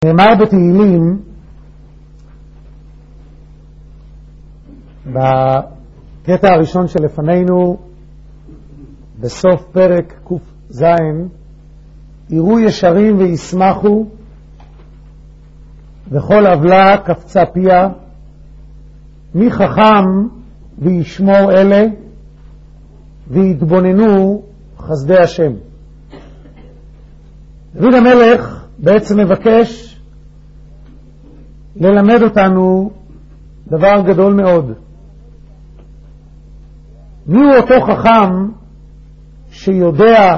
נאמר בתהילים בקטע הראשון שלפנינו בסוף פרק ק"ז, יראו ישרים וישמחו וכל עוולה קפצה פיה, מי חכם וישמור אלה ויתבוננו חסדי השם. דוד המלך בעצם מבקש ללמד אותנו דבר גדול מאוד. מי הוא אותו חכם שיודע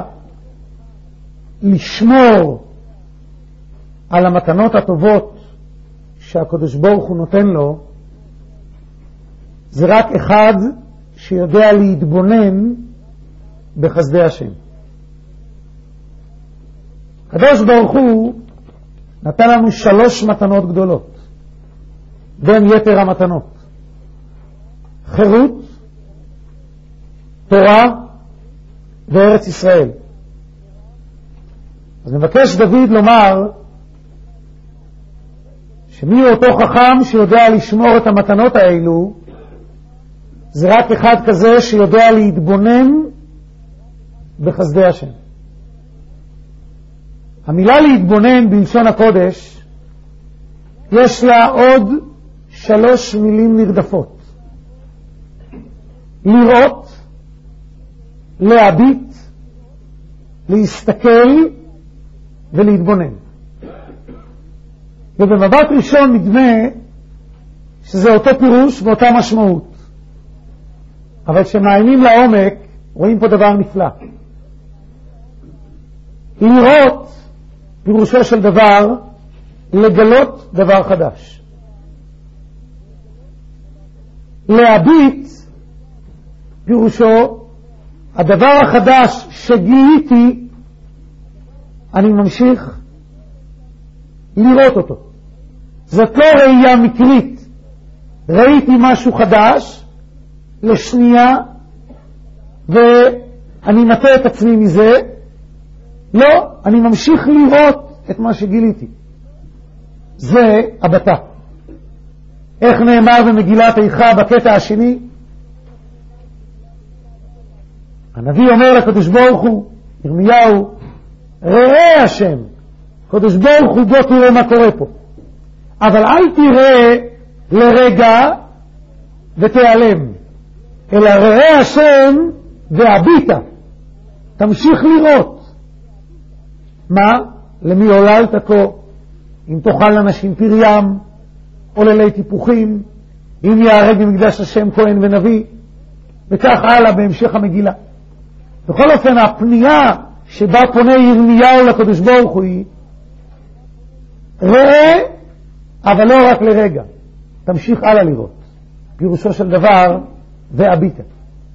לשמור על המתנות הטובות שהקדוש ברוך הוא נותן לו? זה רק אחד שיודע להתבונן בחסדי השם. הקדוש ברוך הוא נתן לנו 3 מתנות גדולות בין יתר המתנות: חירות, תורה וארץ ישראל. אז מבקש דוד לומר שמי הוא אותו חכם שיודע לשמור את המתנות האלו? זה רק אחד כזה שיודע להתבונן בחסדי השם. המילה להתבונן בלשון הקודש יש לה עוד 3 מילים נרדפות: לראות, להביט, להסתכל ולהתבונן. ובמבט ראשון נדמה שזה אותו פירוש ואותה משמעות, אבל כשמעיינים לעומק רואים פה דבר נפלא. לראות פירושו של דבר לגלות דבר חדש. להביט פירושו הדבר החדש שגיליתי, אני ממשיך לראות אותו. זאת לא ראייה מקרית, ראיתי משהו חדש לשנייה ואני מטה את עצמי מזה. לא, אני ממשיך לראות את מה שגיליתי. זה הבטה. איך נאמר במגילת איכה בקטע השני? הנביא אומר לקדוש ברוך הוא, ירמיהו, ראה השם, קדוש ברוך הוא, בוא תראה מה קורה פה, אבל אל תראה לרגע ותיעלם, אלא ראה השם והביטה, תמשיך לראות. מה? למי עוללת כה? אם תאכל אנשים פריים, עוללי טיפוחים, אם יהרג במקדש השם כהן ונביא, וכך הלאה בהמשך המגילה. בכל אופן, הפנייה שבה פונה ירמיהו לקדוש ברוך הוא היא ראה, אבל לא רק לרגע, תמשיך הלאה לראות. פירושו של דבר והביטה.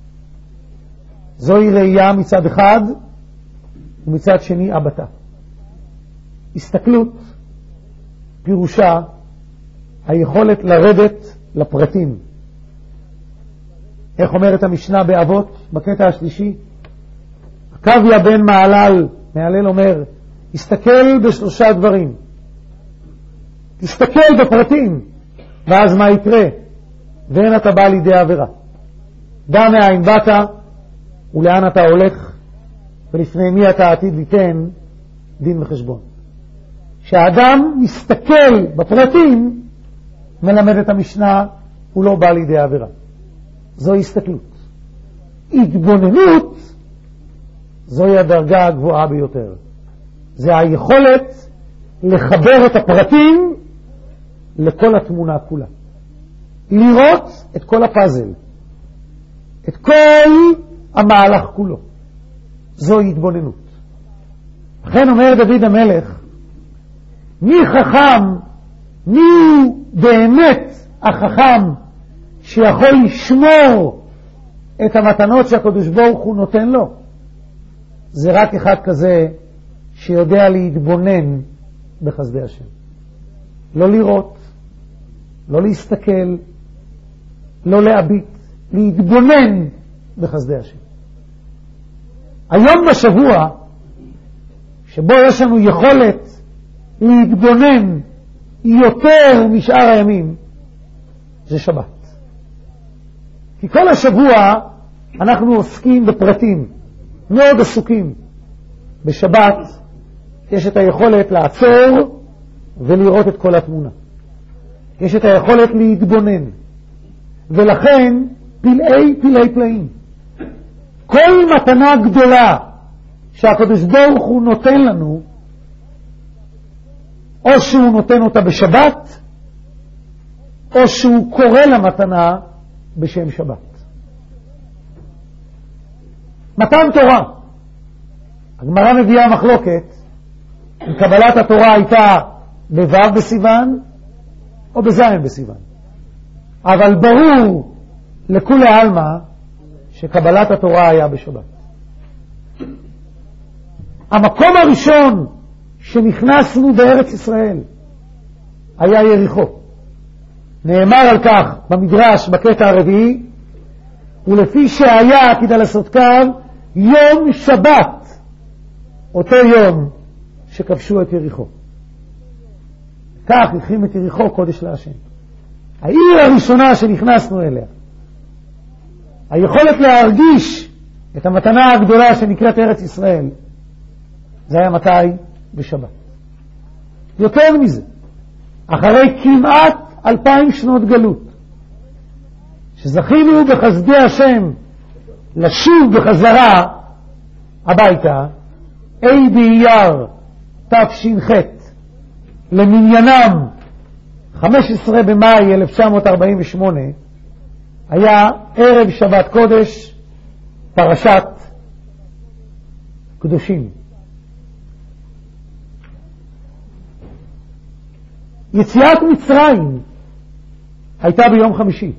זוהי ראייה מצד אחד ומצד שני הבטה. הסתכלות פירושה היכולת לרדת לפרטים. איך אומרת המשנה באבות בקטע השלישי? עקביה בן מהלל אומר, הסתכל ב3 דברים. תסתכל בפרטים, ואז מה יקרה? ואין אתה בא לידי עבירה. דע מאין באת ולאן אתה הולך, ולפני מי אתה עתיד ליתן דין וחשבון. כשאדם מסתכל בפרטים, מלמד את המשנה, הוא לא בא לידי עבירה. זו הסתכלות. התבוננות, זוהי הדרגה הגבוהה ביותר. זה היכולת לחבר את הפרטים לכל התמונה כולה. לראות את כל הפאזל, את כל המהלך כולו. זוהי התבוננות. לכן אומר דוד המלך, מי חכם, מי הוא באמת החכם שיכול לשמור את המתנות שהקדוש ברוך הוא נותן לו? זה רק אחד כזה שיודע להתבונן בחסדי השם. לא לראות, לא להסתכל, לא להביט, להתבונן בחסדי השם. היום בשבוע שבו יש לנו יכולת להתבונן יותר משאר הימים, זה שבת. כי כל השבוע אנחנו עוסקים בפרטים, מאוד עסוקים. בשבת יש את היכולת לעצור ולראות את כל התמונה. יש את היכולת להתבונן. ולכן פלאי פלאים. כל מתנה גדולה שהקדוש ברוך הוא נותן לנו, או שהוא נותן אותה בשבת, או שהוא קורא למתנה בשם שבת. מתן תורה. הגמרא מביאה מחלוקת אם קבלת התורה הייתה בו' בסיוון או בז' בסיוון. אבל ברור לכולי עלמא שקבלת התורה היה בשבת. המקום הראשון שנכנסנו בארץ ישראל היה יריחו. נאמר על כך במדרש בקטע הרביעי, ולפי שהיה כדאי לעשות קו יום שבת, אותו יום שכבשו את יריחו. כך הכרים את יריחו קודש להשם. העיר הראשונה שנכנסנו אליה, היכולת להרגיש את המתנה הגדולה שנקראת ארץ ישראל, זה היה מתי? בשבת. יותר מזה, אחרי כמעט 2000 שנות גלות, שזכינו בחסדי השם לשוב בחזרה הביתה, אי באייר תש"ח למניינם 15 במאי 1948, היה ערב שבת קודש, פרשת קדושים. יציאת מצרים הייתה ביום חמישי,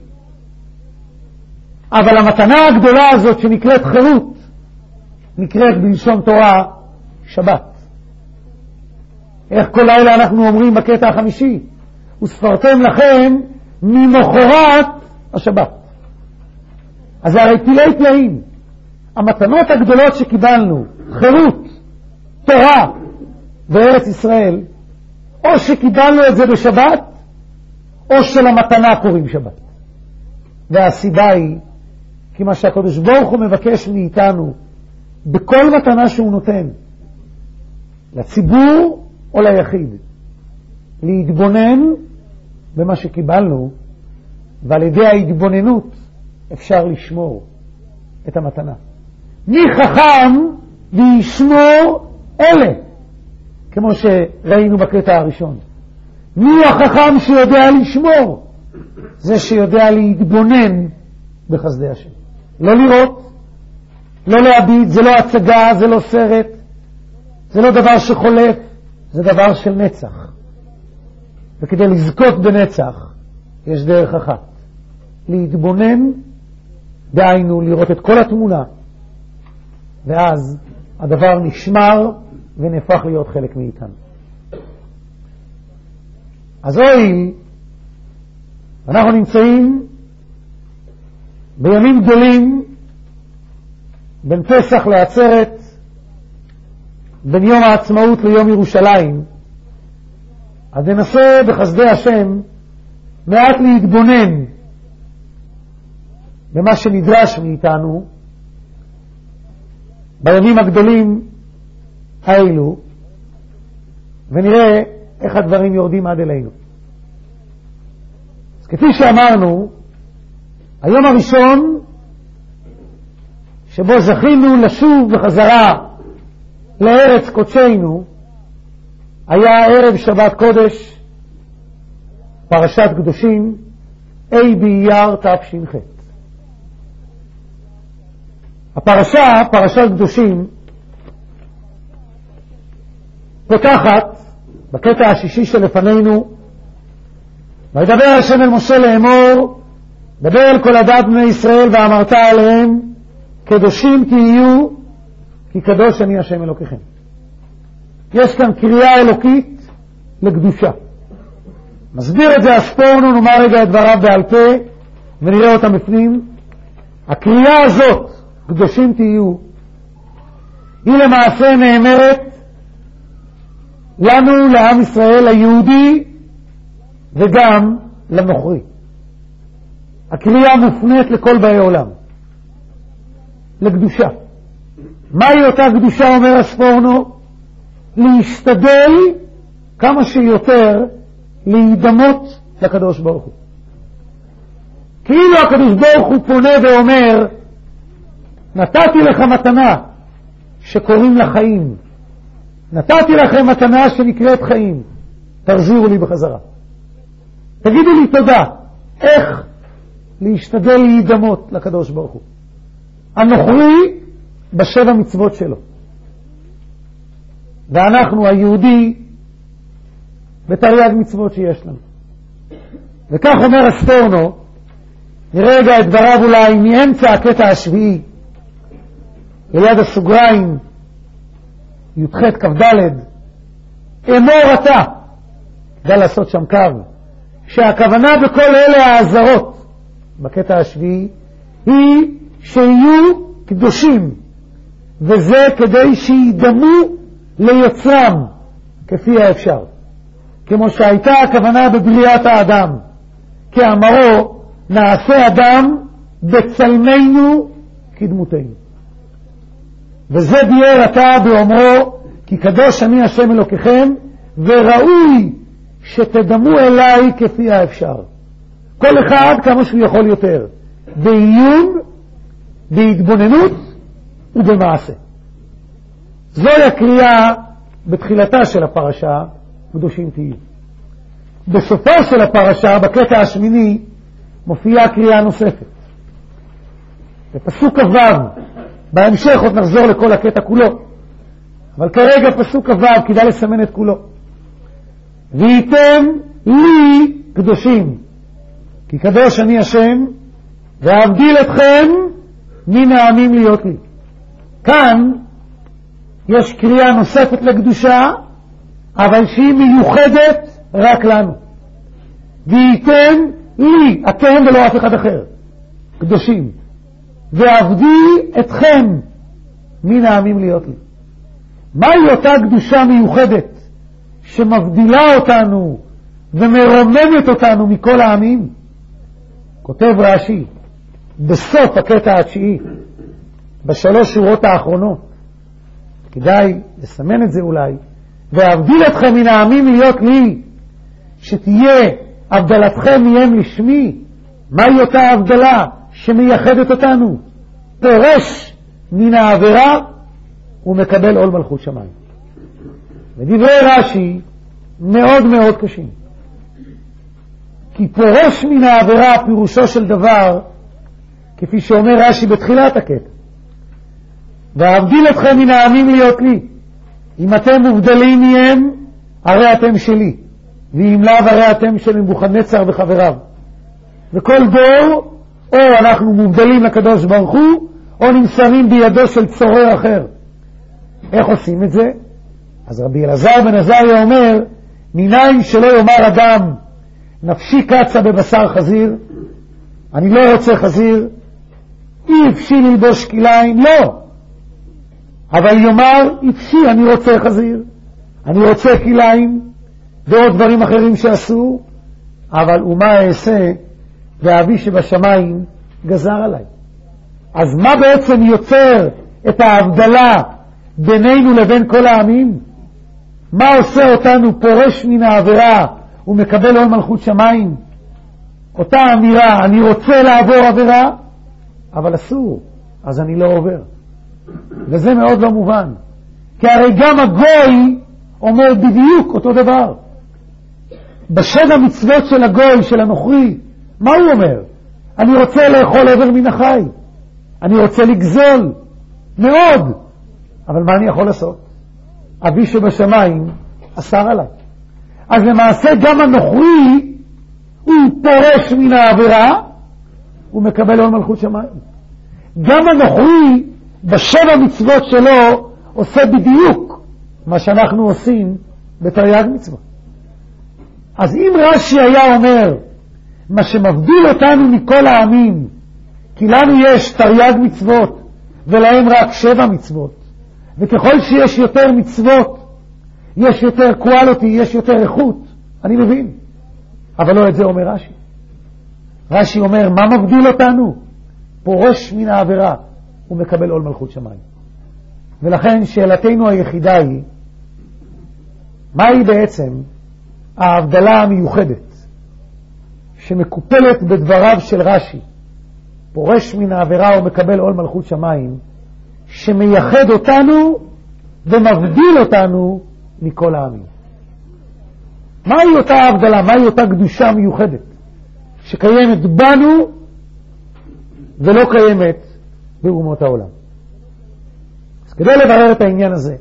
אבל המתנה הגדולה הזאת שנקראת חירות נקראת בלשון תורה שבת. איך כל לילה אנחנו אומרים בקטע החמישי? וספרתם לכם ממחרת השבת. אז זה הרי פלאי פלאים. המתנות הגדולות שקיבלנו, חירות, תורה וארץ ישראל, או שקיבלנו את זה בשבת, או שלמתנה קוראים שבת. והסיבה היא, כי מה שהקדוש ברוך הוא מבקש מאיתנו, בכל מתנה שהוא נותן, לציבור או ליחיד, להתבונן במה שקיבלנו, ועל ידי ההתבוננות אפשר לשמור את המתנה. מי חכם וישמור אלה, כמו שראינו בקטע הראשון. מי החכם שיודע לשמור? זה שיודע להתבונן בחסדי השם. לא לראות, לא להביט, זה לא הצגה, זה לא סרט, זה לא דבר שחולף, זה דבר של נצח. וכדי לזכות בנצח יש דרך אחת, להתבונן, דהיינו לראות את כל התמונה, ואז הדבר נשמר ונהפך להיות חלק מאיתנו. אז אוי, אנחנו נמצאים בימים גדולים, בין פסח לעצרת, בין יום העצמאות ליום ירושלים. אז ננסה בחסדי השם מעט להתבונן במה שנדרש מאיתנו בימים הגדולים האלו, ונראה איך הדברים יורדים עד אלינו. אז כפי שאמרנו, היום הראשון שבו זכינו לשוב בחזרה לארץ קודשנו היה ערב שבת קודש, פרשת קדושים, אי באייר תש"ח. הפרשה, פרשת קדושים, פותחת בקטע השישי שלפנינו, וידבר השם אל משה לאמור, דבר אל כל עדת בני ישראל ואמרת עליהם, קדושים תהיו, כי קדוש אני השם אלוקיכם. יש כאן קריאה אלוקית לקדושה. מסביר את זה הספורנו, נאמר רגע את דבריו בעל פה ונראה אותם בפנים. הקריאה הזאת, קדושים תהיו, היא למעשה נאמרת לנו, לעם ישראל היהודי וגם לנוכרי. הקריאה מופנית לכל באי עולם, לקדושה. מהי אותה קדושה, אומר הספורנו? להשתדל כמה שיותר להידמות לקדוש ברוך הוא. כאילו הקדוש ברוך הוא פונה ואומר, נתתי לך מתנה שקוראים לה חיים, נתתי לכם מתנה שנקראת חיים, תחזירו לי בחזרה. תגידו לי תודה. איך להשתדל להידמות לקדוש ברוך הוא? הנוכרי בשבע מצוות שלו, ואנחנו היהודי בתרי"ג מצוות שיש לנו. וכך אומר הספורנו, נראה רגע את דבריו אולי מאמצע הקטע השביעי, ליד הסוגריים, י"ח כ"ד, אמור אתה, כדאי לעשות שם קו, שהכוונה בכל אלה האזהרות בקטע השביעי היא שיהיו קדושים, וזה כדי שידמו ליוצרם כפי האפשר, כמו שהייתה הכוונה בבריאת האדם, כאמרו נעשה אדם בצלמנו כדמותנו. וזה ביאר אתה באומרו, כי קדוש אני השם אלוקיכם, וראוי שתדמו אליי כפי האפשר. כל אחד כמה שהוא יכול יותר, בעיון, בהתבוננות ובמעשה. זוהי הקריאה בתחילתה של הפרשה, קדושים תהיו. בסופה של הפרשה, בקטע השמיני, מופיעה קריאה נוספת. בפסוק כ"ו, בהמשך עוד נחזור לכל הקטע כולו, אבל כרגע פסוק כ"ו, כדאי לסמן את כולו. וייתם לי קדושים, כי קדוש אני השם, ואבדיל אתכם מן העמים להיות לי. כאן יש קריאה נוספת לקדושה, אבל שהיא מיוחדת רק לנו. וייתם לי, אתם ולא אף אחד אחר, קדושים, ואבדיל אתכם מן העמים להיות לי. מהי אותה קדושה מיוחדת שמבדילה אותנו ומרוממת אותנו מכל העמים? כותב רש"י בסוף הקטע התשיעי, בשלוש שורות האחרונות, כדאי לסמן את זה אולי, ואבדיל אתכם מן העמים להיות לי, שתהיה הבדלתכם מהם לשמי. מהי אותה הבדלה שמייחדת אותנו? פורש מן העבירה ומקבל עול מלכות שמיים. ודברי רש"י מאוד מאוד קשים, כי פורש מן העבירה פירושו של דבר, כפי שאומר רש"י בתחילת הקטע, ואבדיל אתכם מן העמים להיות לי. אם אתם מובדלים מהם, הרי אתם שלי, ואם לאו, הרי אתם של נבוכדנצר וחבריו. וכל דור, או אנחנו מובדלים לקדוש ברוך הוא, או נמסרים בידו של צורר אחר. איך עושים את זה? אז רבי אלעזר בן עזריה אומר, מניין שלא יאמר אדם, נפשי קצה בבשר חזיר, אני לא רוצה חזיר, אי אפשי ללבוש כליים, לא. אבל יאמר, אפשי, אני רוצה חזיר, אני רוצה כליים, ועוד דברים אחרים שעשו, אבל ומה אעשה, ואבי שבשמיים גזר עליי. אז מה בעצם יוצר את ההבדלה בינינו לבין כל העמים? מה עושה אותנו פורש מן העבירה ומקבל עול מלכות שמיים? אותה אמירה, אני רוצה לעבור עבירה, אבל אסור, אז אני לא עובר. וזה מאוד לא מובן, כי הרי גם הגוי אומר בדיוק אותו דבר. בשבע מצוות של הגוי, של הנוכרי, מה הוא אומר? אני רוצה לאכול עבר מן החי, אני רוצה לגזול מאוד, אבל מה אני יכול לעשות? אבי שבשמיים אסר עליי. אז למעשה גם הנוכרי הוא פורש מן העבירה, הוא מקבל עול מלכות שמיים. גם הנוכרי בשבע מצוות שלו עושה בדיוק מה שאנחנו עושים בתרי"ג מצוות. אז אם רש"י היה אומר מה שמבדיל אותנו מכל העמים, כי לנו יש תרי"ג מצוות ולהם רק 7 מצוות, וככל שיש יותר מצוות יש יותר quality, יש יותר איכות, אני מבין. אבל לא את זה אומר רש"י. רש"י אומר, מה מבדיל אותנו? פורש מן העבירה, הוא מקבל עול מלכות שמיים. ולכן שאלתנו היחידה היא, מהי בעצם ההבדלה המיוחדת שמקופלת בדבריו של רש"י, פורש מן העבירה ומקבל עול מלכות שמיים, שמייחד אותנו ומבדיל אותנו מכל העמים? מהי אותה הבדלה, מהי אותה קדושה מיוחדת שקיימת בנו ולא קיימת באומות העולם? אז כדי לברר את העניין הזה,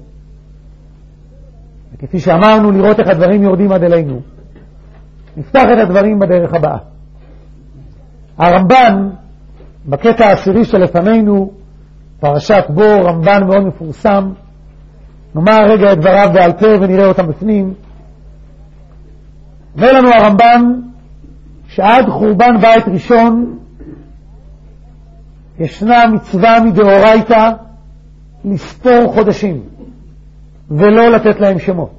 וכפי שאמרנו, לראות איך הדברים יורדים עד אלינו, נפתח את הדברים בדרך הבאה. הרמב"ן, בקטע העשירי שלפנינו, פרשת בו, רמב"ן מאוד מפורסם, נאמר רגע את דבריו בעל פה ונראה אותם בפנים. אומר לנו הרמב"ן שעד חורבן בית ראשון ישנה מצווה מדאורייתא לספור חודשים ולא לתת להם שמות,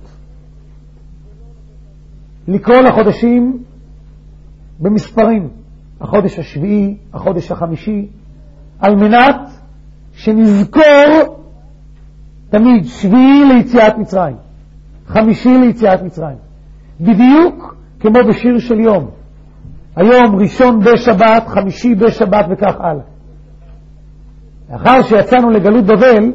לקרוא לחודשים במספרים, החודש השביעי, החודש החמישי, על מנת שנזכור תמיד שביעי ליציאת מצרים, חמישי ליציאת מצרים, בדיוק כמו בשיר של יום, היום ראשון בשבת, חמישי בשבת וכך הלאה. לאחר שיצאנו לגלות בבל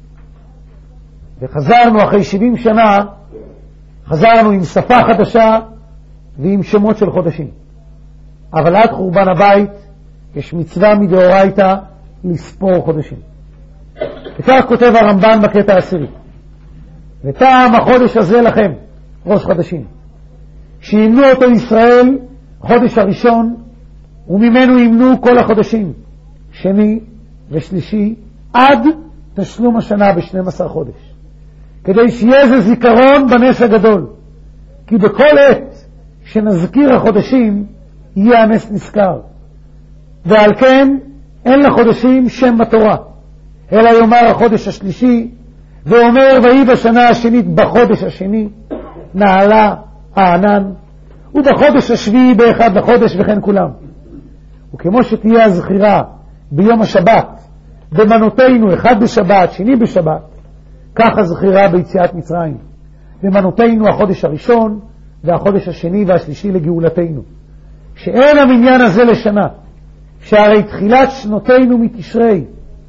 וחזרנו אחרי 70 שנה, חזרנו עם שפה חדשה ועם שמות של חודשים. אבל עד חורבן הבית יש מצווה מדאורייתא לספור חודשים. וכך כותב הרמב"ן בקטע העשירי, וטעם החודש הזה לכם, ראש חודשים, שימנו אותו ישראל חודש הראשון, וממנו ימנו כל החודשים, שני ושלישי, עד תשלום השנה ב-12 חודש, כדי שיהיה זה זיכרון בנס הגדול, כי בכל עת שנזכיר החודשים יהיה הנס נזכר. ועל כן אין לחודשים שם בתורה, אלא יאמר החודש השלישי, ואומר ויהי בשנה השנית בחודש השני נעלה הענן, ובחודש השביעי באחד לחודש, וכן כולם. וכמו שתהיה הזכירה ביום השבת במנותינו, אחד בשבת שני בשבת, כך הזכירה ביציאת מצרים במנותינו החודש הראשון והחודש השני והשלישי לגאולתנו, שאין המניין הזה לשנה, שהרי תחילת שנותינו מתשרי,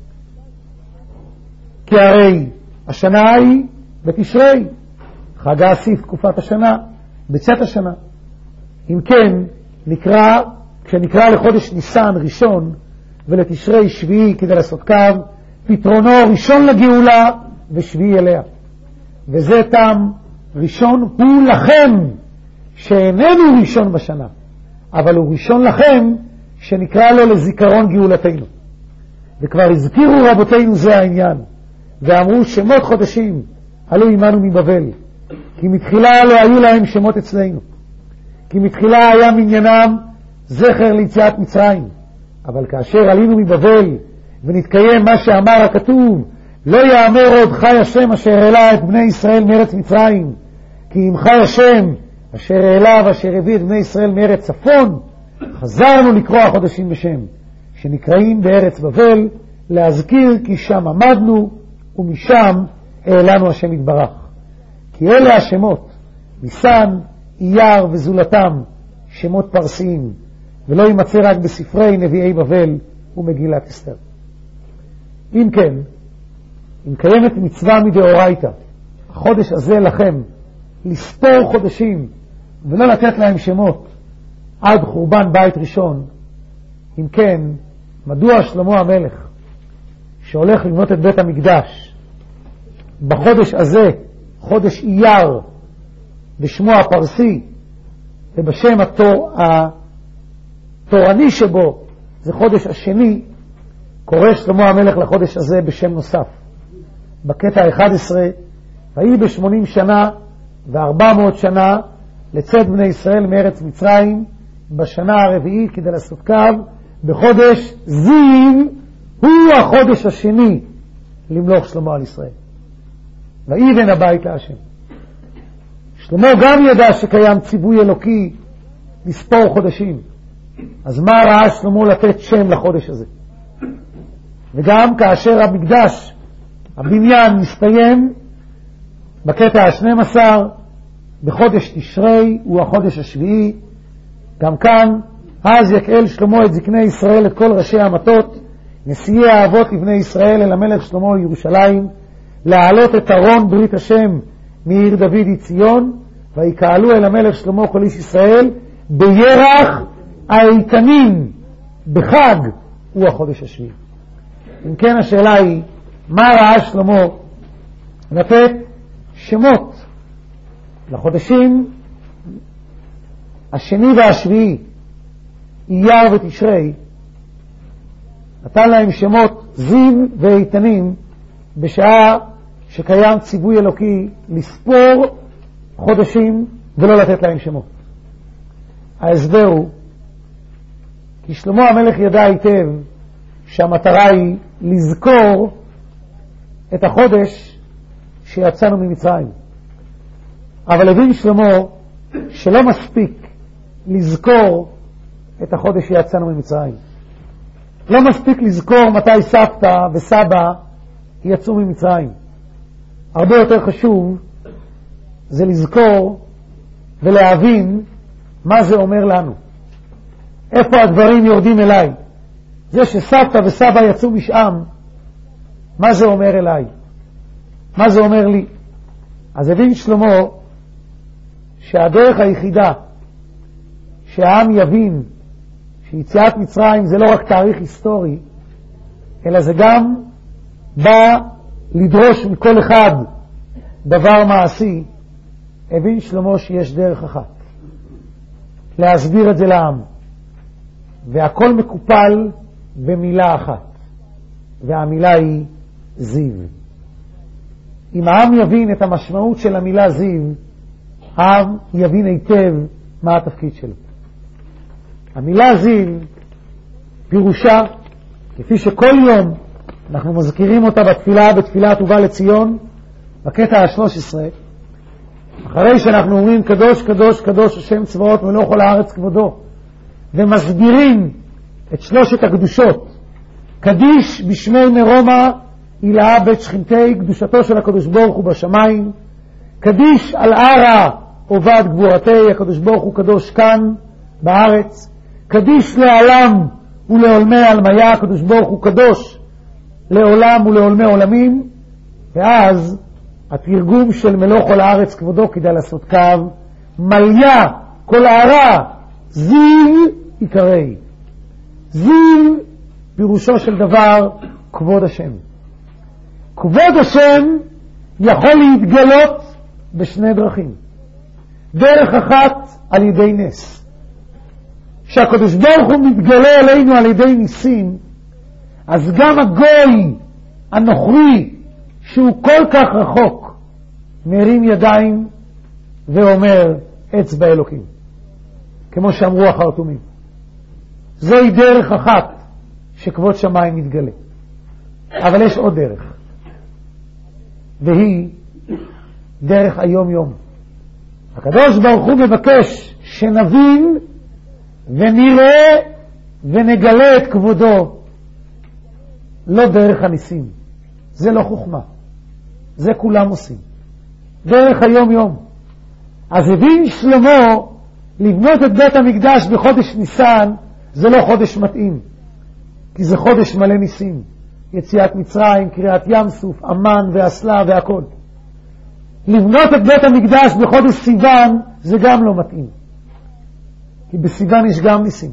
כי הרי השנה היא בתשרי, חג האסיף תקופת השנה, בצאת השנה. אם כן, כשנקרא לחודש ניסן ראשון ולתשרי שביעי כדי לעשות קו, פתרונו ראשון לגאולה ושביעי אליה. וזה טעם ראשון הוא לכם, שאיננו ראשון בשנה, אבל הוא ראשון לכם שנקרא לו לזיכרון גאולתנו. וכבר הזכירו רבותינו זה העניין, ואמרו שמות חודשים עלו עמנו מבבל, כי מתחילה לא היו להם שמות אצלנו, כי מתחילה היה מניינם זכר ליציאת מצרים. אבל כאשר עלינו מבבל ונתקיים מה שאמר הכתוב, לא יאמר עוד חי השם אשר העלה את בני ישראל מארץ מצרים, כי אם חי השם אשר העלה ואשר הביא את בני ישראל מארץ צפון, חזרנו לקרוא החודשים בשם שנקראים בארץ בבל, להזכיר כי שם עמדנו ומשם העלנו השם יתברך. כי אלה השמות, ניסן, אייר וזולתם, שמות פרסיים, ולא יימצא רק בספרי נביאי בבל ומגילת אסתר. אם כן, אם קיימת מצווה מדאורייתא, החודש הזה לכם, לספור חודשים ולא לתת להם שמות עד חורבן בית ראשון, אם כן, מדוע שלמה המלך שהולך לבנות את בית המקדש בחודש הזה, חודש אייר בשמו הפרסי ובשם התורני שבו זה חודש השני, קורא שלמה המלך לחודש הזה בשם נוסף בקטע 11, ויהי ב80 שנה ו400 שנה לצאת בני ישראל מארץ מצרים בשנה הרביעית כדי לעשות קו בחודש זיו, הוא החודש השני למלוך שלמה על ישראל. ויבן הבית להשם. שלמה גם ידע שקיים ציווי אלוקי לספור חודשים. אז מה ראה שלמה לתת שם לחודש הזה? וגם כאשר המקדש, הבניין מסתיים בקטע ה-12 בחודש תשרי, הוא החודש השביעי, גם כאן, אז יקהל שלמה את זקני ישראל, את כל ראשי המטות, נשיאי האבות לבני ישראל, אל המלך שלמה לירושלים, להעלות את ארון ברית השם מעיר דוד ציון, ויקהלו אל המלך שלמה כל איש ישראל, בירח האיתנים, בחג, הוא החודש השביעי. אם כן, השאלה היא, מה ראה שלמה לתת שמות לחודשים השני והשביעי, אייר ותשרי, נתן להם שמות זיו ואיתנים, בשעה שקיים ציווי אלוקי לספור חודשים ולא לתת להם שמות. ההסבר הוא כי שלמה המלך ידע היטב שהמטרה היא לזכור את החודש שיצאנו ממצרים. אבל הבין שלמה שלא מספיק לזכור את החודש שיצאנו ממצרים. לא מספיק לזכור מתי סבתא וסבא יצאו ממצרים. הרבה יותר חשוב זה לזכור ולהבין מה זה אומר לנו. איפה הדברים יורדים אליי. זה שסבתא וסבא יצאו משם, מה זה אומר אליי? מה זה אומר לי? אז הבין שלמה שהדרך היחידה שהעם יבין שיציאת מצרים זה לא רק תאריך היסטורי, אלא זה גם בא לדרוש מכל אחד דבר מעשי. הבין שלמה שיש דרך אחת להסביר את זה לעם, והכל מקופל במילה אחת, והמילה היא זיו. אם העם יבין את המשמעות של המילה זיו, העם יבין היטב מה התפקיד שלו. המילה זיו פירושה, כפי שכל יום אנחנו מזכירים אותה בתפילת ובא לציון, בקטע ה-13, אחרי שאנחנו אומרים קדוש קדוש קדוש השם צבאות מלוא כל הארץ כבודו, ומסבירים את שלושת הקדושות, קדיש בשמי מרומא הילאה בית שכינתי, קדושתו של הקדוש ברוך הוא בשמיים, קדיש על ערה עובד גבורתי, הקדוש ברוך הוא קדוש כאן בארץ, קדיש לעולם ולעולמי עלמיה, הקדוש ברוך הוא קדוש לעולם ולעולמי עולמים. ואז התרגום של מלוא כל הארץ כבודו, כדאי לעשות קו, מליה כל הערה זיו עיקרי. זיו פירושו של דבר כבוד השם. כבוד השם יכול להתגלות בשני דרכים. דרך אחת על ידי נס. כשהקדוש ברוך הוא מתגלה אלינו על ידי ניסים, אז גם הגוי הנוכרי שהוא כל כך רחוק מרים ידיים ואומר אצבע אלוקים, כמו שאמרו החרטומים. זוהי דרך אחת שכבוד שמיים מתגלה. אבל יש עוד דרך, והיא דרך היום יום. הקדוש ברוך הוא מבקש שנבין ונראה ונגלה את כבודו, לא דרך הניסים. זה לא חוכמה, זה כולם עושים, דרך היום יום. אז הבין שלמה לבנות את בית המקדש בחודש ניסן, זה לא חודש מתאים, כי זה חודש מלא ניסים, יציאת מצרים, קריאת ים סוף, אמן ואסלה והכל. לבנות את בית המקדש בחודש סיוון זה גם לא מתאים, כי בסיוון יש גם ניסים.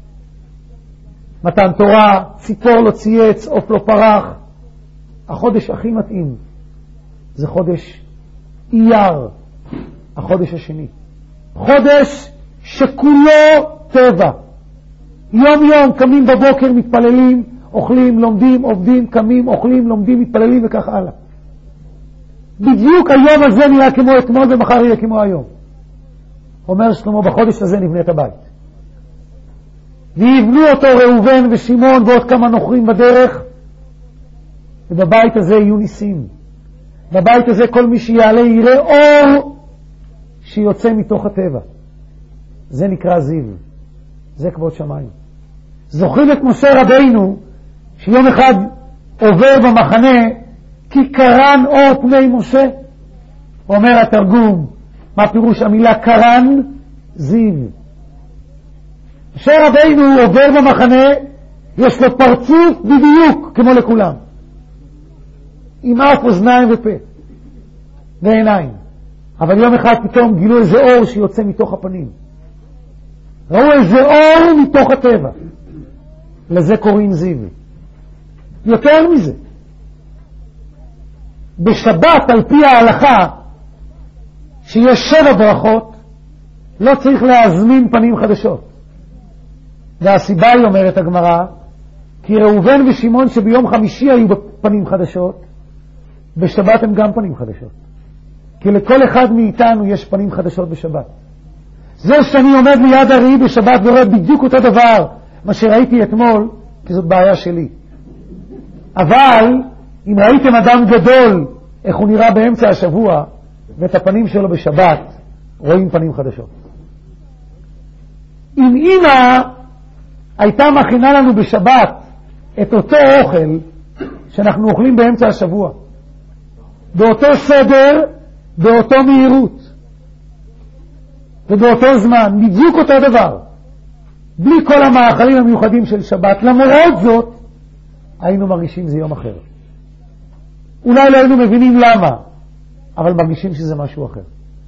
מתן תורה, ציפור לא צייץ, עוף לא פרח. החודש הכי מתאים זה חודש אייר, החודש השני, חודש שכולו טבע. יום יום קמים בבוקר, מתפללים, אוכלים, לומדים, עובדים, קמים, אוכלים, לומדים, מתפללים וכך הלאה. בדיוק היום הזה נראה כמו אתמול ומחר יהיה כמו היום. אומר שלמה, בחודש הזה נבנה את הבית. ויבנו אותו ראובן ושמעון ועוד כמה נוכרים בדרך, ובבית הזה יהיו ניסים. בבית הזה כל מי שיעלה יראה אור שיוצא מתוך הטבע. זה נקרא זיו. זה כבוד שמיים. זוכרים את משה רבינו, שיום אחד עובר במחנה, כי קרן אור פני משה. אומר התרגום, מה פירוש המילה קרן? זיו. משה רבינו עובר במחנה, יש לו פרצוף בדיוק כמו לכולם, עם אף, אוזניים ופה ועיניים, אבל יום אחד פתאום גילו איזה אור שיוצא מתוך הפנים. ראו איזה אור מתוך הטבע. לזה קוראים זיו. יותר מזה, בשבת על פי ההלכה שיש 7 ברכות, לא צריך להזמין פנים חדשות. והסיבה היא, אומרת הגמרא, כי ראובן ושמעון שביום חמישי היו בפנים חדשות, בשבת הם גם פנים חדשות. כי לכל אחד מאיתנו יש פנים חדשות בשבת. זה שאני עומד ליד הראי בשבת ורואה בדיוק אותו דבר מה שראיתי אתמול, כי זאת בעיה שלי. אבל אם ראיתם אדם גדול איך הוא נראה באמצע השבוע ואת הפנים שלו בשבת, רואים פנים חדשות. אם אמא הייתה מכינה לנו בשבת את אותו אוכל שאנחנו אוכלים באמצע השבוע, באותו סדר, באותו מהירות ובאותו זמן, בדיוק אותו דבר, בלי כל המאכלים המיוחדים של שבת, למרות זאת היינו מרגישים זה יום אחר. אולי לא היינו מבינים למה, אבל מרגישים שזה משהו אחר.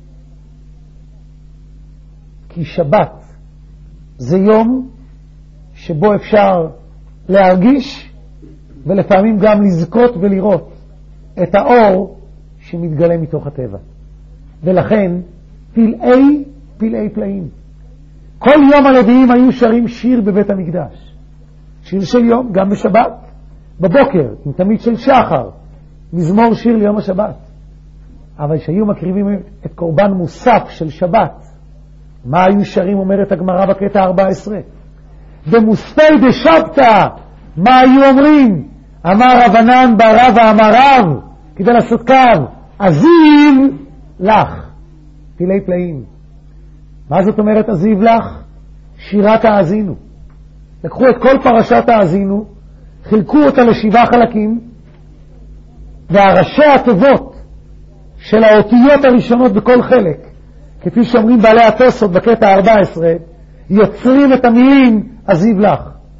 כי שבת זה יום שבו אפשר להרגיש ולפעמים גם לזכות ולראות את האור שמתגלה מתוך הטבע. ולכן פלאי פלאים. כל יום הלוויים היו שרים שיר בבית המקדש. שיר של יום, גם בשבת, בבוקר, עם תמיד של שחר, מזמור שיר ליום השבת. אבל שהיו מקריבים את קורבן מוסף של שבת, מה היו שרים, אומרת הגמרא בקטע 14? במוספי דשבתא, מה היו אומרים? אמר רבנן ברב ואמר רב, כדי לעשות קו, אזיב לך. פלאי פלאים. מה זאת אומרת אזיב לך? שירת האזינו. לקחו את כל פרשת האזינו, חילקו אותה ל7 חלקים, והראשי התיבות של האותיות הראשונות בכל חלק, כפי שאומרים בעלי התוספות בקטע 14, יוצרים את המילים אזיב לך.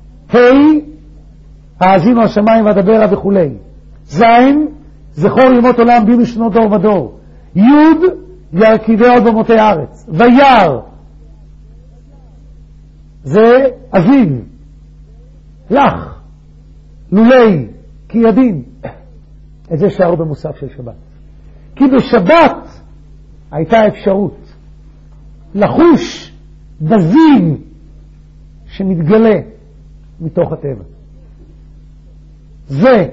האזינו השמיים והדברה וכו'. זין, זכור ימות עולם בינו שנות דור ודור. יוד, ירכיבי עוד במותי הארץ. וייר, זה אזיב לך, לולי, כי ידין. את זה שרו במוסף של שבת. כי בשבת הייתה אפשרות לחוש בזיו שמתגלה מתוך הטבע. זה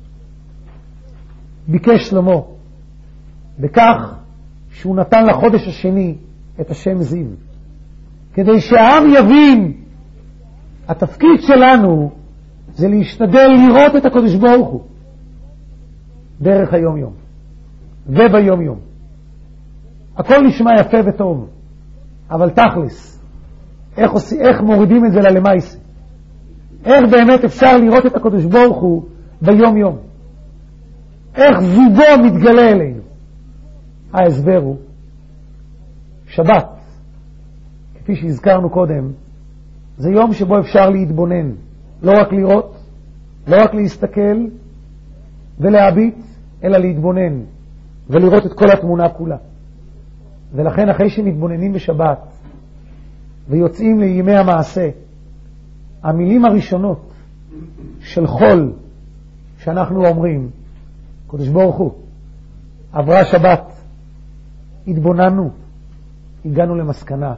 ביקש שלמה בכך שהוא נתן לחודש השני את השם זיו, כדי שהעם יבין התפקיד שלנו זה להשתדל לראות את הקדוש ברוך הוא דרך היום יום וביום יום. הכל נשמע יפה וטוב, אבל תכלס איך מורידים את זה ללמייס? איך באמת אפשר לראות את הקדוש ברוך הוא ביום יום? איך זיוו מתגלה אלינו? ההסבר הוא שבת, כפי שהזכרנו קודם, זה יום שבו אפשר להתבונן, לא רק לראות, לא רק להסתכל ולהביט, אלא להתבונן ולראות את כל התמונה כולה. ולכן אחרי שמתבוננים בשבת ויוצאים לימי המעשה, המילים הראשונות של חול שאנחנו אומרים, קדוש ברוך הוא, עברה שבת, התבוננו, הגענו למסקנה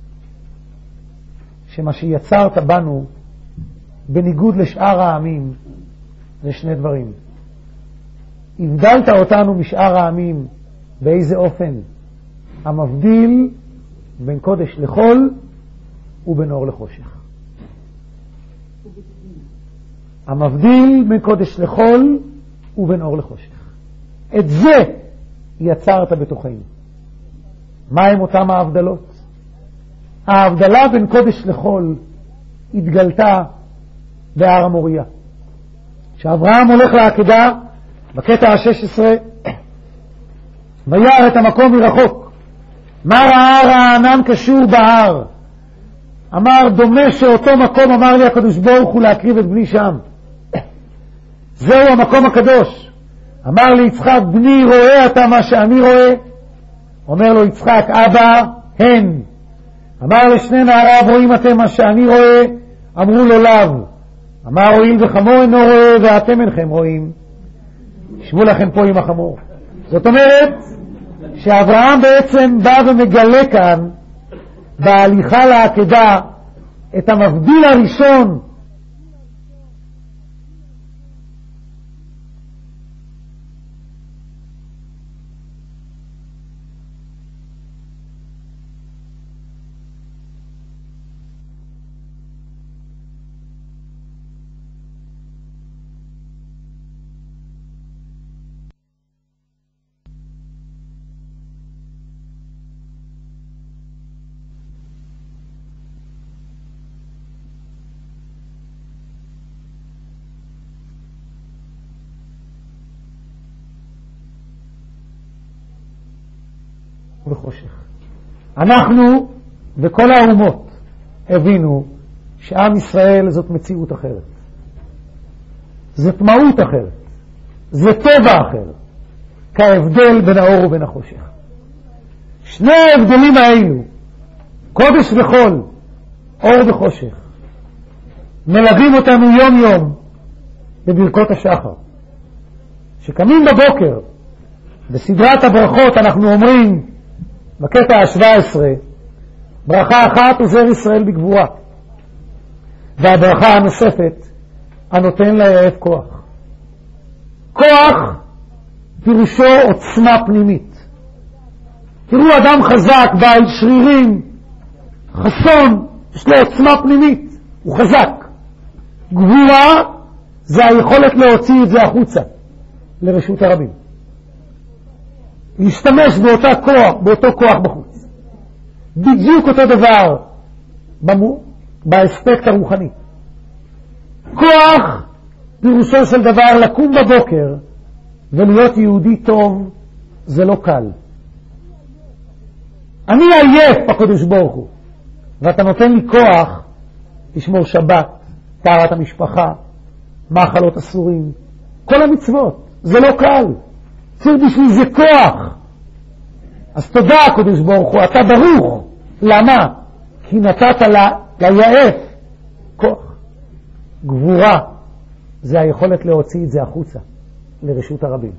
שמה שיצרת בנו בניגוד לשאר העמים זה 2 דברים. הבדלת אותנו משאר העמים באיזה אופן? המבדיל בין קודש לחול ובין אור לחושך. המבדיל בין קודש לחול ובין אור לחושך. את זה יצרת בתוכנו. מה הם אותם ההבדלות? ההבדלה בין קודש לחול התגלתה בהר המוריה. כשאברהם הולך לעקדה, בקטע ה-16, וירא את המקום מרחוק. מה ראה? רענן קשור בהר. אמר, דומה שאותו מקום אמר לי הקדוש ברוך הוא להקריב את בני שם. זהו המקום הקדוש. אמר לי יצחק, בני, רואה אתה מה שאני רואה? אומר לו יצחק, אבא, הן. אמר לשני נעריו, רואים אתם מה שאני רואה? אמרו לו לאו. אמר, הואיל וחמור אינו רואה ואתם אינכם רואים, שבו לכם פה עם החמור. זאת אומרת שאברהם בעצם בא ומגלה כאן בהליכה לעקדה את המבדיל הראשון וחושך. אנחנו וכל האומות הבינו שעם ישראל זאת מציאות אחרת, זאת מהות אחרת, זה טבע אחר, כהבדל בין האור ובין החושך. שני ההבדלים האלו, קודש וחול, אור וחושך, מלווים אותנו יום יום בברכות השחר. שקמים בבוקר בסדרת הברכות אנחנו אומרים בקטע ה-17, ברכה אחת עוזר ישראל בגבורה, והברכה הנוספת הנותן ליעף כוח. כוח פירושו עוצמה פנימית. תראו אדם חזק, בעל שרירים, חסון, יש לו עוצמה פנימית, הוא חזק. גבורה זה היכולת להוציא את זה החוצה לרשות הרבים, להשתמש באותו כוח בחוץ. בדיוק אותו דבר באספקט הרוחני. כוח פירושו של דבר לקום בבוקר ולהיות יהודי טוב זה לא קל. אני עייף הקדוש ברוך הוא, ואתה נותן לי כוח לשמור שבת, טהרת המשפחה, מאכלות אסורים, כל המצוות. זה לא קל, צריך בשביל זה כוח. אז תודה הקדוש ברוך הוא, אתה ברוך. למה? כי נתת ליעף כוח. גבורה זה היכולת להוציא את זה החוצה לרשות הרבים,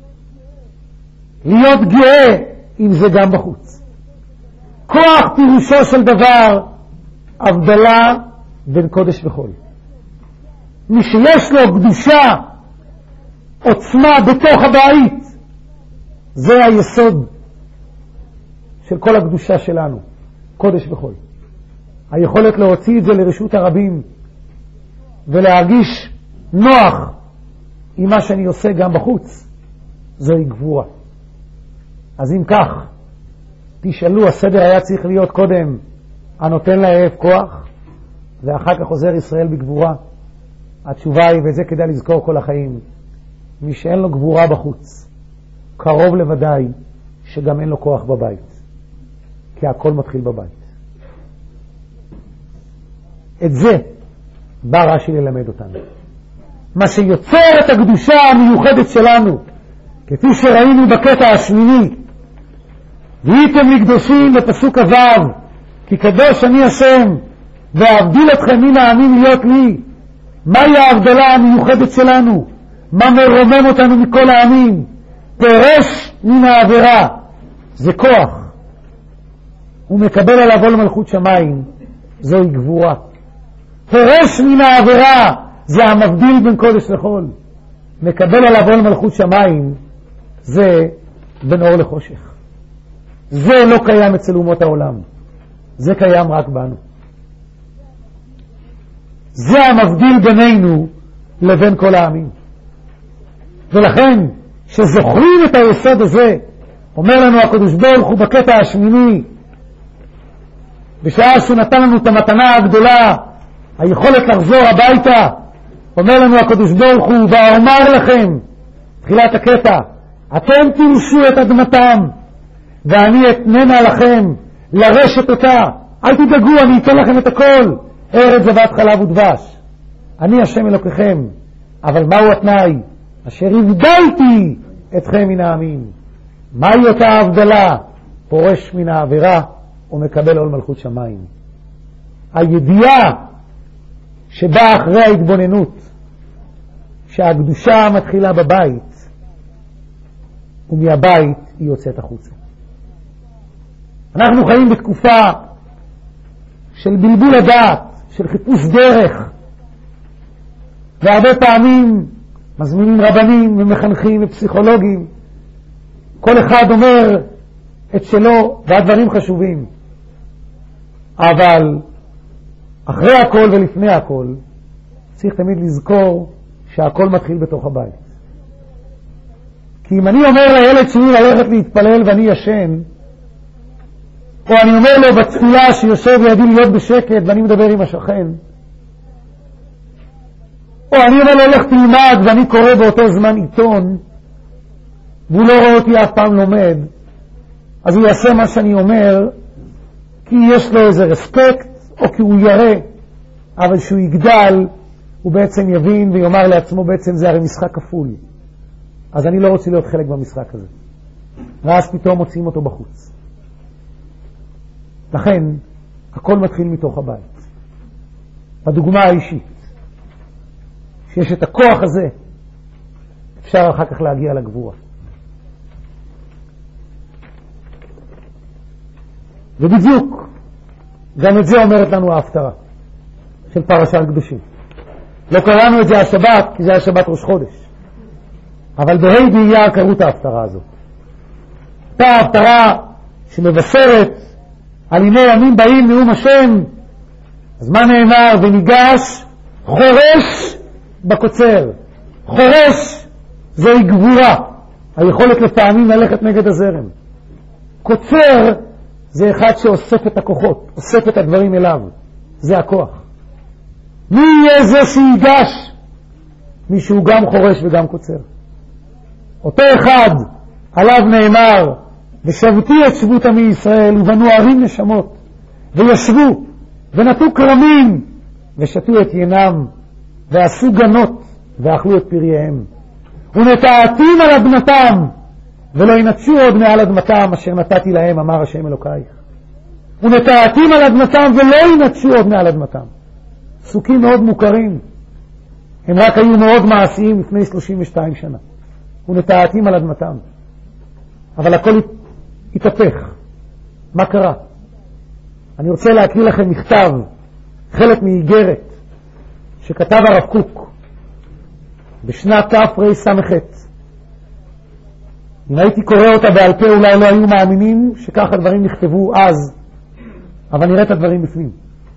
להיות גאה עם זה גם בחוץ. כוח פירושו של דבר הבדלה בין קודש וחול. מי שיש לו קדושה, עוצמה בתוך הבית, זה היסוד של כל הקדושה שלנו, קודש וחול. היכולת להוציא את זה לרשות הרבים ולהרגיש נוח עם מה שאני עושה גם בחוץ, זוהי גבורה. אז אם כך, תשאלו, הסדר היה צריך להיות קודם הנותן ליעף כוח ואחר כך עוזר ישראל בגבורה? התשובה היא, וזה כדאי לזכור כל החיים, מי שאין לו גבורה בחוץ, קרוב לוודאי שגם אין לו כוח בבית, כי הכל מתחיל בבית. את זה בא רש"י ללמד אותנו. מה שיוצר את הקדושה המיוחדת שלנו, כפי שראינו בקטע השמיני, והייתם לי קדושים בפסוק הו"ב, כי קדוש אני השם ואבדיל אתכם מן העמים להיות לי. מהי ההבדלה המיוחדת שלנו? מה מרומם אותנו מכל העמים? פרש מן העבירה, זה כוח. הוא מקבל עליו עול מלכות שמיים, זוהי גבורה. פרש מן העבירה זה המבדיל בין קודש לחול. מקבל עליו עול מלכות שמיים, זה בין אור לחושך. זה לא קיים אצל אומות העולם, זה קיים רק בנו. זה המבדיל בינינו לבין כל העמים. ולכן שזוכרים את היסוד הזה, אומר לנו הקדוש ברוך הוא בקטע השמיני, בשעה שהוא נתן לנו את המתנה הגדולה, היכולת לחזור הביתה, אומר לנו הקדוש ברוך הוא, ואומר לכם, תחילת הקטע, אתם תירשו את אדמתם, ואני אתננה לכם לרשת אותה. אל תדאגו, אני אתן לכם את הכל, ארץ זבת חלב ודבש. אני השם אלוקיכם, אבל מהו התנאי? אשר הבדלתי אתכם מן העמים. מהי אותה הבדלה? פורש מן העבירה ומקבל עול מלכות שמיים. הידיעה שבאה אחרי ההתבוננות, שהקדושה מתחילה בבית, ומהבית היא יוצאת החוצה. אנחנו חיים בתקופה של בלבול הדעת, של חיפוש דרך, והרבה פעמים מזמינים רבנים ומחנכים ופסיכולוגים, כל אחד אומר את שלו, והדברים חשובים, אבל אחרי הכל ולפני הכל צריך תמיד לזכור שהכל מתחיל בתוך הבית. כי אם אני אומר לילד שלי ללכת להתפלל ואני ישן, או אני אומר לו בתפילה שיושב לידי להיות בשקט ואני מדבר עם השכן, או אני אומר לו לך תלמד ואני קורא באותו זמן עיתון והוא לא רואה אותי אף פעם לומד, אז הוא יעשה מה שאני אומר כי יש לו איזה רספקט או כי הוא ירא, אבל שהוא יגדל הוא בעצם יבין ויאמר לעצמו בעצם זה הרי משחק כפול, אז אני לא רוצה להיות חלק במשחק הזה, ואז פתאום מוצאים אותו בחוץ. לכן הכל מתחיל מתוך הבית. בדוגמה האישית שיש את הכוח הזה, אפשר אחר כך להגיע לגבורה. ובדיוק גם את זה אומרת לנו ההפטרה של פרשת קדושים. לא קראנו את זה השבת כי זה השבת ראש חודש, אבל בה' באייר קראו את ההפטרה הזאת. אותה ההפטרה שמבשרת על הנה ימים באים נאום השם. אז מה נאמר? וניגש חורש בקוצר. חורש זוהי גבורה, היכולת לפעמים ללכת נגד הזרם. קוצר זה אחד שאוסף את הכוחות, אוסף את הדברים אליו, זה הכוח. מי יהיה זה שיגש? מי שהוא גם חורש וגם קוצר. אותו אחד עליו נאמר ושבתי את שבות עמי ישראל ובנו ערים נשמות וישבו ונטו כרמים ושתו את ינם ועשו גנות ואכלו את פרייהם ונטעתים על אדמתם ולא ינטשו עוד מעל אדמתם אשר נתתי להם אמר השם אלוקייך. ונטעתים על אדמתם ולא ינטשו עוד מעל אדמתם. פסוקים מאוד מוכרים, הם רק היו מאוד מעשיים לפני 32 שנה. ונטעתים על אדמתם, אבל הכל התהפך. מה קרה? אני רוצה להקריא לכם מכתב, חלק מאיגרת שכתב הרב קוק בשנת תרס"ח. אם הייתי קורא אותה בעל פה אולי לא היו מאמינים שככה דברים נכתבו אז, אבל נראה את הדברים בפנים.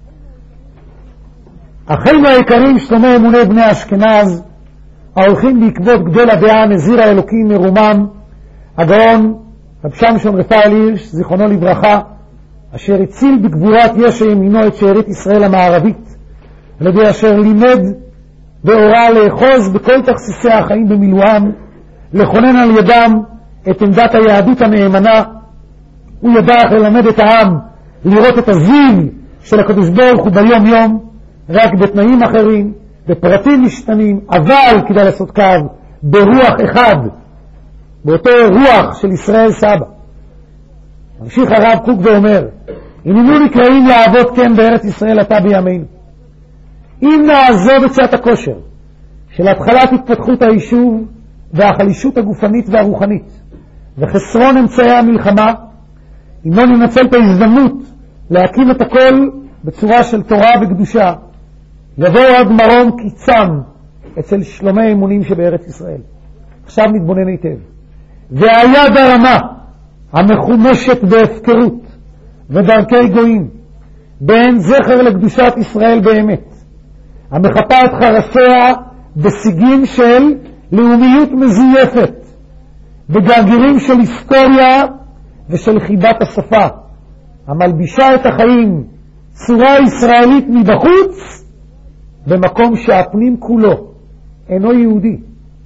אחינו היקרים שלומי אמוני בני אשכנז ההולכים בעקבות גדול הדעה נזיר האלוקים מרומם הגאון רב שמשון רפאל הירש זיכרונו לברכה, אשר הציל בגבורת ישע ימינו את שארית ישראל המערבית, על ידי אשר לימד והורה לאחוז בכל תכסיסי החיים במילואם, לכונן על ידם את עמדת היהדות הנאמנה. הוא ידע איך ללמד את העם לראות את הזיו של הקדוש ברוך הוא ביום יום, רק בתנאים אחרים, בפרטים משתנים, אבל כדאי לעשות קו ברוח אחד, באותו רוח של ישראל סבא. ממשיך הרב קוק ואומר, הננו נקראים לעבוד כן בארץ ישראל עתה בימינו. אם נעזוב את שעת הכושר של התחלת התפתחות היישוב והחלישות הגופנית והרוחנית וחסרון אמצעי המלחמה, אם לא ננצל את ההזדמנות להקים את הכל בצורה של תורה וקדושה, יבוא עד מרום קיצם אצל שלומי אמונים שבארץ ישראל. עכשיו נתבונן היטב. והיד הרמה המחומשת בהפקרות ודרכי גויים, בין זכר לקדושת ישראל באמת, המחפה את חרסיה בשיגים של לאומיות מזויפת, בגרגירים של היסטוריה ושל חיבת השפה, המלבישה את החיים צורה ישראלית מבחוץ, במקום שהפנים כולו אינו יהודי.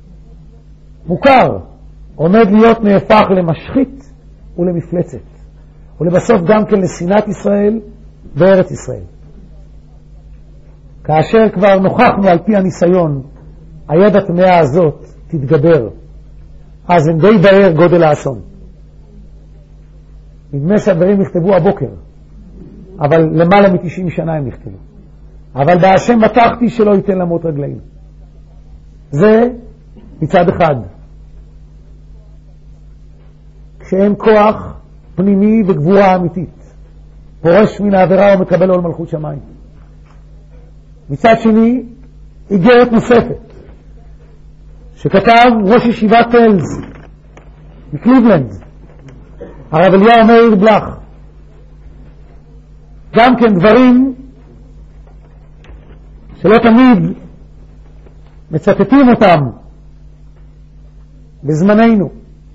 מוכר, עומד להיות נהפך למשחית ולמפלצת, ולבסוף גם כן לשנאת ישראל וארץ ישראל. כאשר כבר נוכחנו על פי הניסיון, היד התמאה הזאת תתגבר, אז אין די בהר גודל האסון. נדמה שהדברים נכתבו הבוקר, אבל למעלה מ-90 שנה הם נכתבו. אבל בהשם בטחתי שלא ייתן למות רגליים. זה מצד אחד. כשאין כוח פנימי וגבורה אמיתית, פורש מן העבירה ומקבל עול מלכות שמיים. מצד שני, איגרת נוספת, שכתב ראש ישיבת טלז מקליבלנד, הרב אליהו מאיר בלח. גם כן דברים שלא תמיד מצטטים אותם בזמננו.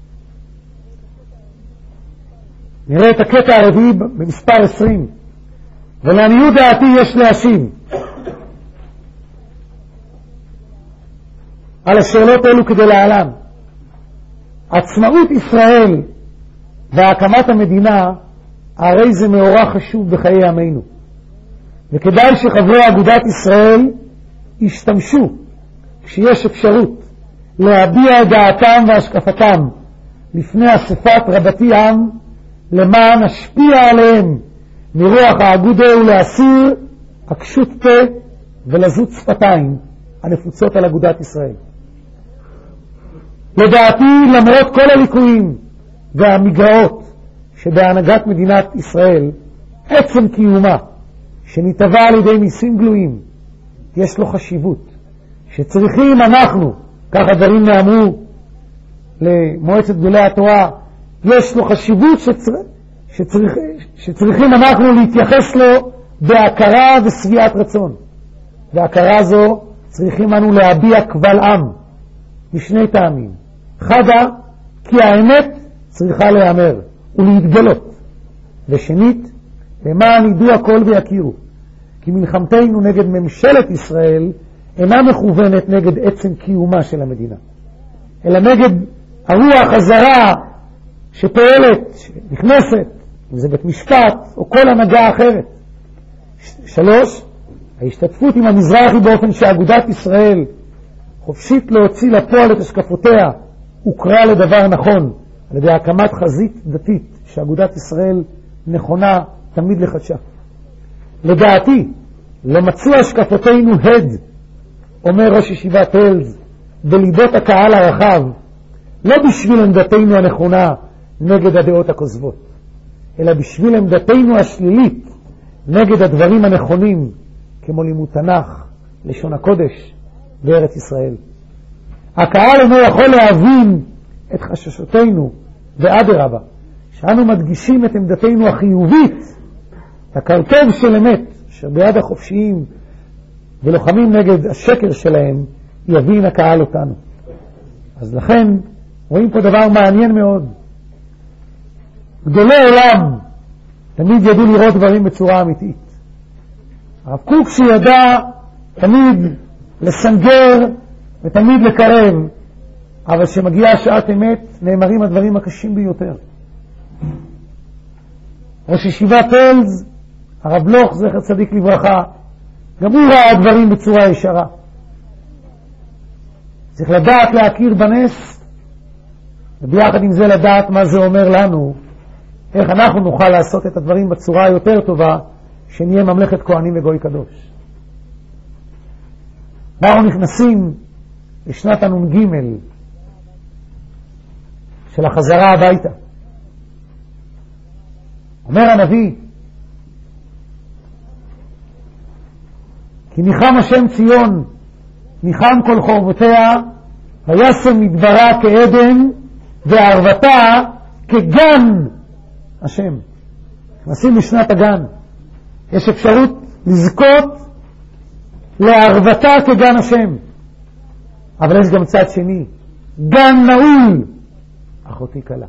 נראה את הקטע הרביעי במספר 20. ולעניות דעתי יש להשיב על השאלות אלו כדי להלן. עצמאות ישראל והקמת המדינה הרי זה מאורע חשוב בחיי עמנו, וכדאי שחברי אגודת ישראל ישתמשו כשיש אפשרות להביע את דעתם והשקפתם לפני אספת רבתי עם, למען השפיע עליהם מרוח האגודה ולהסיר עקשות פה ולזות שפתיים הנפוצות על אגודת ישראל. לדעתי, למרות כל הליקויים והמגרעות שבהנהגת מדינת ישראל, עצם קיומה שנתבע על ידי ניסים גלויים, יש לו חשיבות שצריכים אנחנו, כך הדברים נאמרו למועצת גדולי התורה, יש לו חשיבות שצריכים אנחנו להתייחס לו בהכרה ושביעת רצון. והכרה זו צריכים אנו להביע קבל עם משני טעמים. חדה, כי האמת צריכה להיאמר ולהתגלות, ושנית, למען ידעו הכל ויכירו, כי מלחמתנו נגד ממשלת ישראל אינה מכוונת נגד עצם קיומה של המדינה, אלא נגד הרוח הזרה שפועלת, שנכנסת, אם זה בית משפט או כל הנהגה אחרת. 3, ההשתתפות עם המזרחי באופן שאגודת ישראל חופשית להוציא לפועל את השקפותיה הוקרא לדבר נכון על ידי הקמת חזית דתית שאגודת ישראל נכונה תמיד לחדשה. לדעתי, למצוא השקפותינו הד, אומר ראש ישיבת טלז, בליבות הקהל הרחב, לא בשביל עמדתנו הנכונה נגד הדעות הכוזבות, אלא בשביל עמדתנו השלילית נגד הדברים הנכונים, כמו לימוד תנ"ך, לשון הקודש וארץ ישראל. הקהל אינו יכול להבין את חששותינו, ואדרבה, שאנו מדגישים את עמדתנו החיובית, הקרטוב של אמת, שביד החופשיים ולוחמים נגד השקר שלהם, יבין הקהל אותנו. אז לכן, רואים פה דבר מעניין מאוד. גדולי עולם תמיד ידעו לראות דברים בצורה אמיתית. הרב קוק שידע תמיד לסנגר ותמיד לקרב, אבל שמגיעה שעת אמת נאמרים הדברים הקשים ביותר. ראש ישיבת טלז, הרב לוך זכר צדיק לברכה, גם הוא ראה דברים בצורה ישרה. צריך לדעת להכיר בנס, וביחד עם זה לדעת מה זה אומר לנו, איך אנחנו נוכל לעשות את הדברים בצורה יותר טובה, שנהיה ממלכת כהנים וגוי קדוש. אנחנו נכנסים לשנת הנ"ג של החזרה הביתה. אומר הנביא, כי ניחם השם ציון, ניחם כל חורבותיה, וישם מדברה כעדן, וערבתה כגן השם. נכנסים לשנת הגן. יש אפשרות לזכות לערבתה כגן השם. אבל יש גם צד שני, גן נעול, אחותי קלה.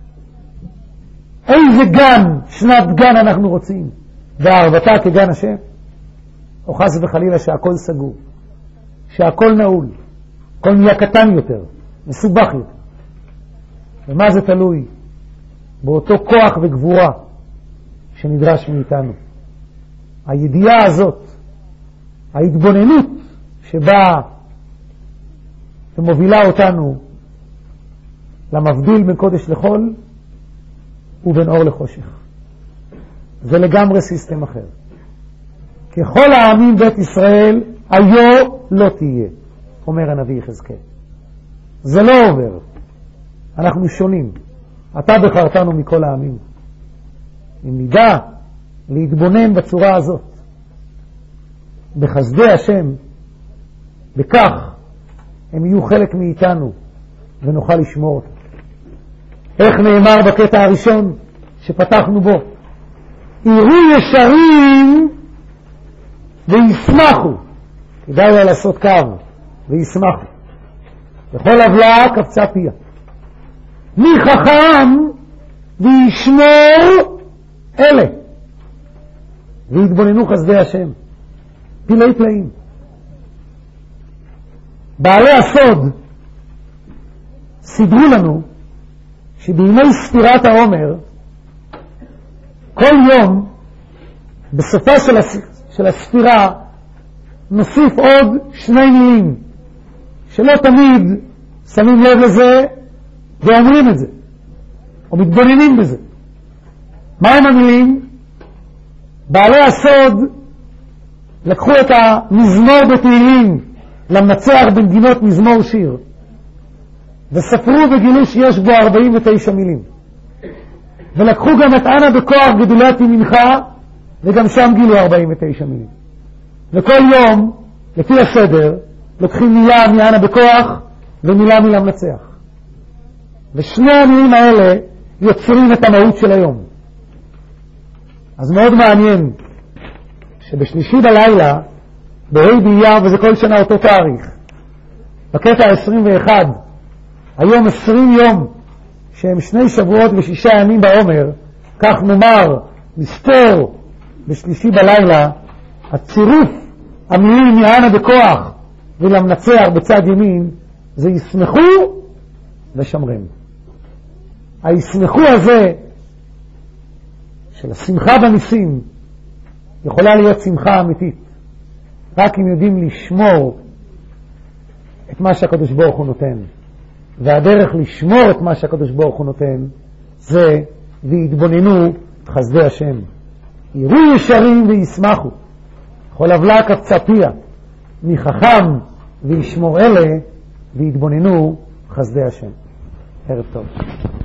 איזה גן, שנת גן אנחנו רוצים? בערבתה כגן השם? או חס וחלילה שהכל סגור, שהכל נעול, הכל נהיה קטן יותר, מסובך יותר. ומה זה תלוי? באותו כוח וגבורה שנדרש מאיתנו. הידיעה הזאת, ההתבוננות שבאה ומובילה אותנו למבדיל בין קודש לחול ובין אור לחושך. זה לגמרי סיסטם אחר. ככל העמים בית ישראל היו לא תהיה, אומר הנביא יחזקאל. זה לא עובר. אנחנו שונים. אתה בחרתנו מכל העמים. אם נדע להתבונן בצורה הזאת, בחסדי השם, בכך הם יהיו חלק מאיתנו ונוכל לשמור אותם. איך נאמר בקטע הראשון שפתחנו בו? יראו ישרים וישמחו. כדאי לה לעשות קו וישמחו. בכל עוולה קפצה פיה. מי חכם וישמור אלה והתבוננו חסדי השם. פלאי פלאים. בעלי הסוד סידרו לנו שבימי ספירת העומר כל יום בסופה של הספירה נוסיף עוד 2 מילים שלא תמיד שמים לב לזה ואומרים את זה או מתבוננים בזה. מה הם המילים? בעלי הסוד לקחו את המזמור בתהילים למנצח בנגינות מזמור שיר וספרו וגילו שיש בו 49 מילים, ולקחו גם את אנה בכוח גדולת ימינך וגם שם גילו 49 מילים, וכל יום לפי הסדר לוקחים מילה מאנה בכוח ומילה מלמנצח, ושני המילים האלה יוצרים את המהות של היום. אז מאוד מעניין שבשלישי בלילה בה' באייר, וזה כל שנה אותו תאריך, בקטע 21, היום 20 יום שהם 2 שבועות ו6 ימים בעומר, כך נאמר נסתור בשלישי בלילה הצירוף המילים מהנה בכוח ולמנצח בצד ימין זה ישמחו ושמרם. הישמחו הזה של השמחה בניסים יכולה להיות שמחה אמיתית רק אם יודעים לשמור את מה שהקדוש ברוך הוא נותן, והדרך לשמור את מה שהקדוש ברוך הוא נותן זה והתבוננו חסדי השם. יראו ישרים וישמחו, כל עוולה קפצה פיה, מחכם וישמור אלה והתבוננו חסדי השם. ערב טוב.